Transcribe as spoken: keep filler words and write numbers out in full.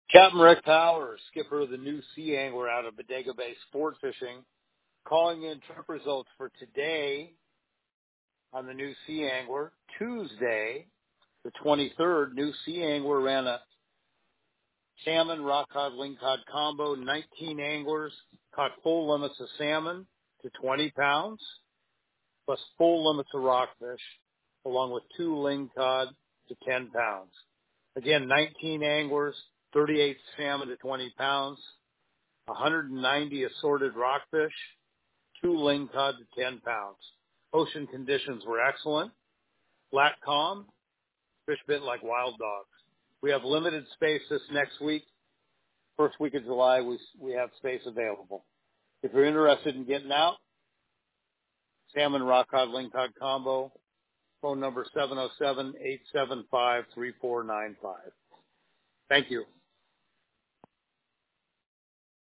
Captain Rick Powers, skipper of the New Sea Angler out of Bodega Bay Sport Fishing, calling in trip results for today on the New Sea Angler. Tuesday, the twenty-third, New Sea Angler ran a salmon, rock cod, lingcod combo. nineteen anglers caught full limits of salmon to twenty pounds, plus full limits of rockfish, along with two lingcod to ten pounds. Again, nineteen anglers, thirty-eight salmon to twenty pounds, one hundred ninety assorted rockfish, two lingcod to ten pounds. Ocean conditions were excellent. Flat calm, fish bit like wild dogs. We have limited space this next week. First week of July, we, we have space available. If you're interested in getting out, salmon, rock cod, lingcod combo, phone number seven oh seven, eight seven five, three four nine five. Thank you.